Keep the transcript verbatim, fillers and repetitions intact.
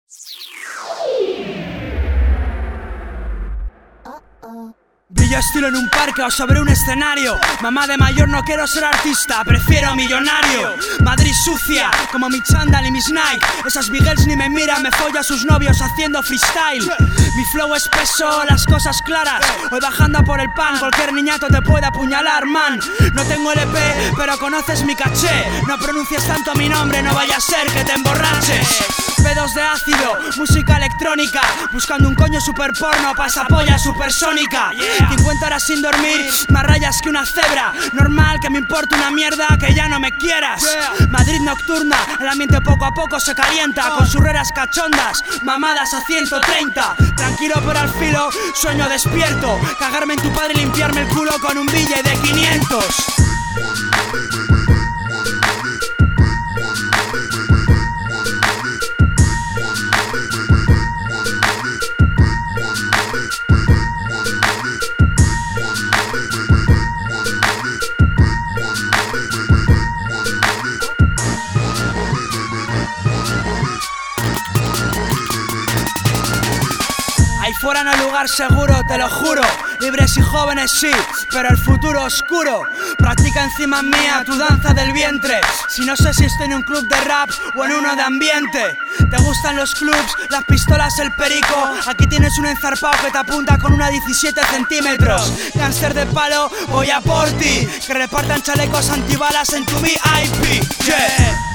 Brillo estilo en un parque o sobre un escenario. Mamá de mayor, no quiero ser artista, prefiero millonario. Madrid sucia, como mi chándal y mis Nike. Esas big girls ni me miran, me follo a sus novios haciendo freestyle. Mi flow espeso, las cosas claras. Voy bajando por el pan, cualquier niñato te puede apuñalar, man. No tengo L P, pero conoces mi caché. No pronuncies tanto mi nombre, no vaya a ser que te emborraches. Pedos de ácido, música electrónica. Buscando un coño super porno, pasapolla supersónica. cincuenta horas sin dormir, más rayas que una cebra. Normal que me importe una mierda, que ya no me quieras. Madrid nocturna, el ambiente poco a poco se calienta. Con surreras cachondas, mamadas a ciento treinta. Tranquilo pero al filo, sueño despierto. Cagarme en tu padre y limpiarme el culo con un billete de quinientos. Ahí fuera no hay lugar seguro, te lo juro. Libres y jóvenes sí, pero el futuro oscuro. Practica encima mía tu danza del vientre. Si no sé si estoy en un club de rap o en uno de ambiente. ¿Te gustan los clubs, las pistolas, el perico? Aquí tienes un enzarpado que te apunta con una diecisiete centímetros. Cáncer de palo, voy a por ti. Que repartan chalecos antibalas en tu V I P. Yeah.